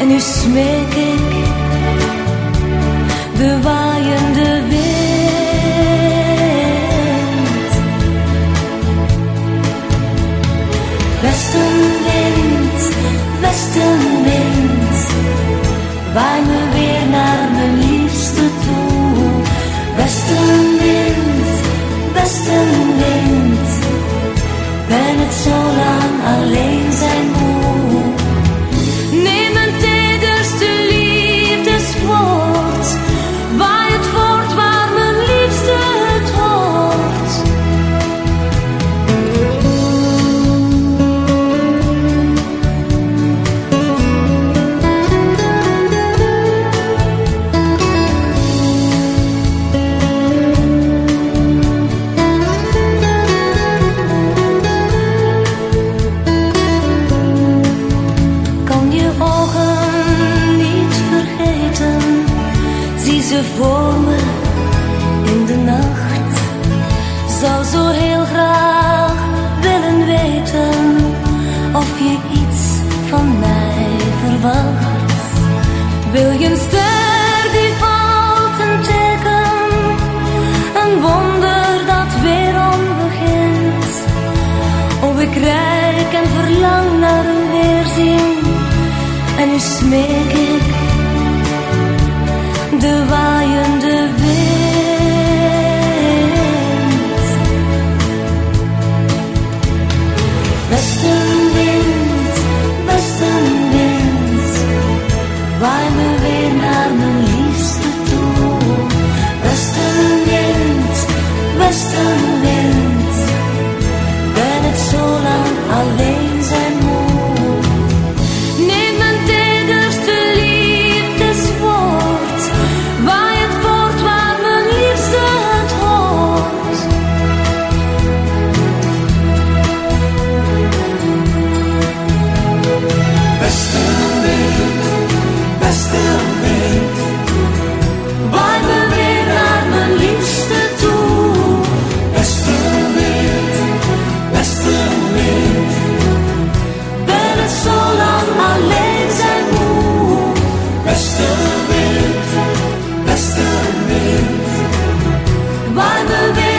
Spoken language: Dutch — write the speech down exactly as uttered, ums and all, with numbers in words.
nu smeek ik de waaiende wind. Westenwind, westenwind, waai me weer naar mijn liefste toe. Westenwind, westenwind, ben het zo lang alleen zijn moe. Neem een tederste liefdeswoord, waai het voort waar mijn liefste het hoort. Ze voor me in de nacht, zou zo heel graag willen weten of je iets van mij verwacht. Wil je een ster die valt, een teken, een wonder dat weerom begint? Oh, ik reik en verlang naar een weerzien en nu smeek ik de waaiende wind. Westenwind, westenwind, waai me weer naar mijn liefste toe. Westenwind, westenwind, ben het zo lang alleen zijn moe. Neem mijn tederste liefdeswoord, waai het voort waar mijn liefste het hoort. Westenwind, westenwind, Waai me weer naar mijn liefste toe. Westenwind, westenwind, Ben het zo lang alleen zijn moe. westenwind, westenwind, Waai me weer